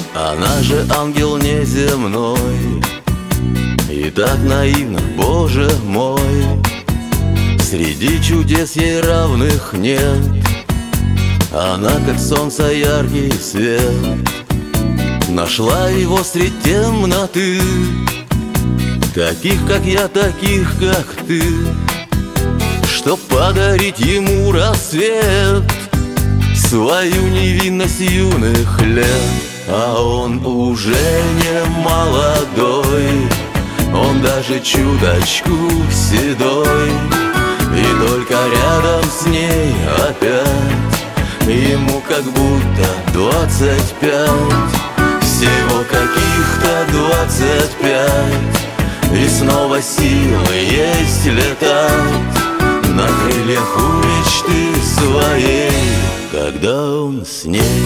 Она же ангел неземной, и так наивна, Боже мой. Среди чудес ей равных нет, она как солнце яркий свет. Нашла его средь темноты, таких, как я, таких, как ты, чтоб подарить ему рассвет, свою невинность юных лет. А он уже не молодой, он даже чуточку седой, и только рядом с ней опять ему как будто 25, всего каких-то 25, и снова силы есть летать на крыльях у мечты своей, когда он с ней.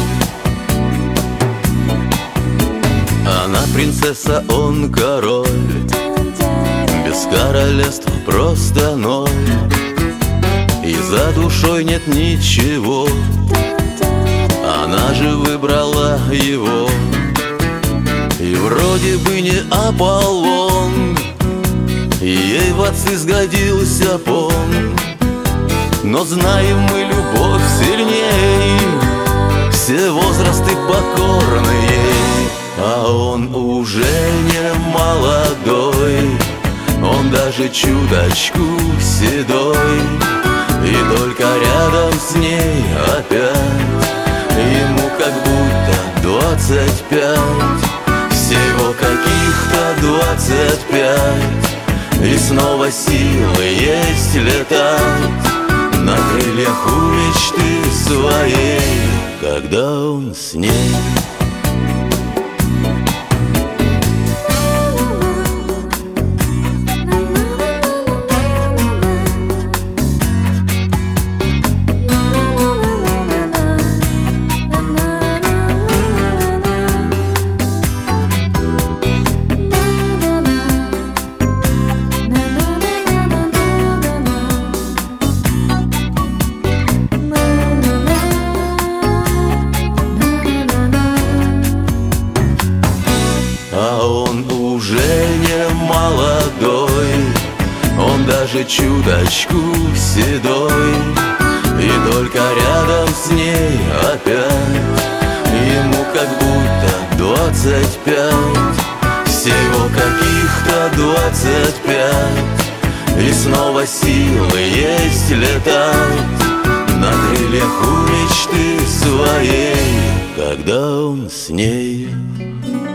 Она принцесса, он король, без королевства просто ноль, и за душой нет ничего, она же выбрала его. И вроде бы не Аполлон, и ей в отцы сгодился пон, но знаем мы любовь сильней, все возрасты покорны ей. А он уже не молодой, он даже чуточку седой, и только рядом с ней опять ему как будто 25, всего каких-то 25, и снова силы есть летать на крыльях у мечты своей, когда он с ней. А он уже не молодой, он даже чуточку седой, и только рядом с ней опять ему как будто 25, всего каких-то 25, и снова силы есть летать на крыльях у мечты своей, когда он с ней.